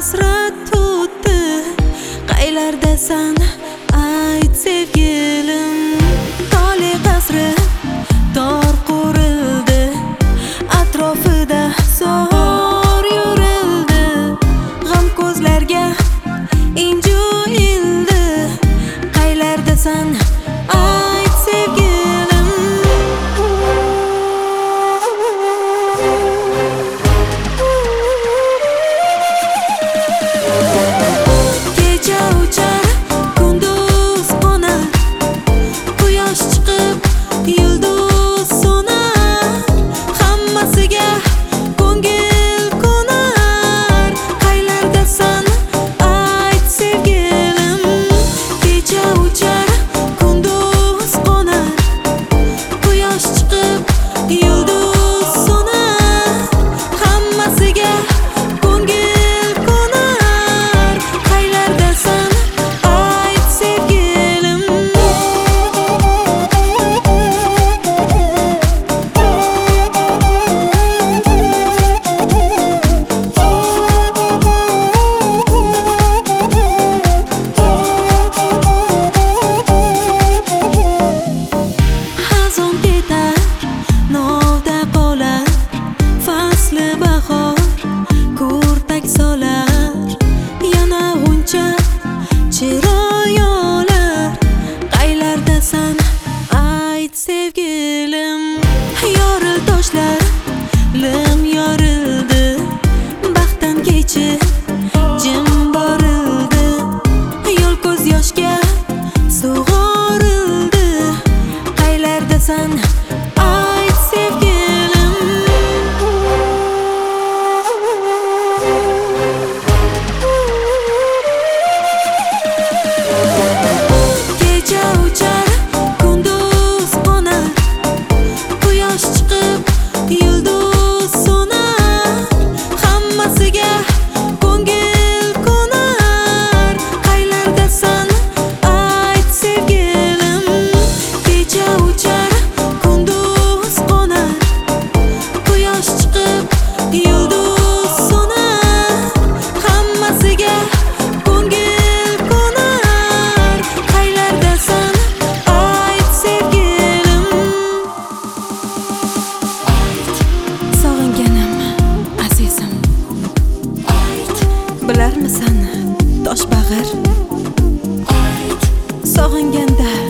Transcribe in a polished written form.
hasrat tutdi. Qaylardasan ayt sevgilim. Tole qasri tor qurildi, atrofida so'r yurildi. G'am ko'zlarga inju ildi. Qaylardasan ayt sevgilim. Kecha uchar, kunduz qo'nar, quyosh chiqib yulduz so'nar. Hammasiga ko'ngil qo'nar. Qaylardasan ayt sevgilim. Kecha uchar, kunduz qo'nar, quyosh chiqib yulduz so'nar. Hammasiga ko'ngil qo'nar. Qaylardasan ayt sevgilim. Xazon ketar, novda qolar, fasli bahor kurtak solar. Yana g'uncha chiroyolar. Qaylardasan ayt sevgilim. Yoril toshlar, lim yorildi, baxtdan kechib jim borildi. Yo'l ko'z yoshga sug'orildi. Qaylardasan ayt sevgilim. Kecha uchar, kunduz qo'nar, quyosh chiqib yulduz so'nar. Hammasiga ko'ngil qo'nar. Qaylardasan ayt sevgilim. Kecha uchar, kunduz qo'nar, quyosh chiqib yulduz so'nar. Hammasiga ko'ngil qo'nar. Qaylardasan ayt sevgilim. Sog'inganim azizim, bilarmisan tosh bag'ir? Sog'inganda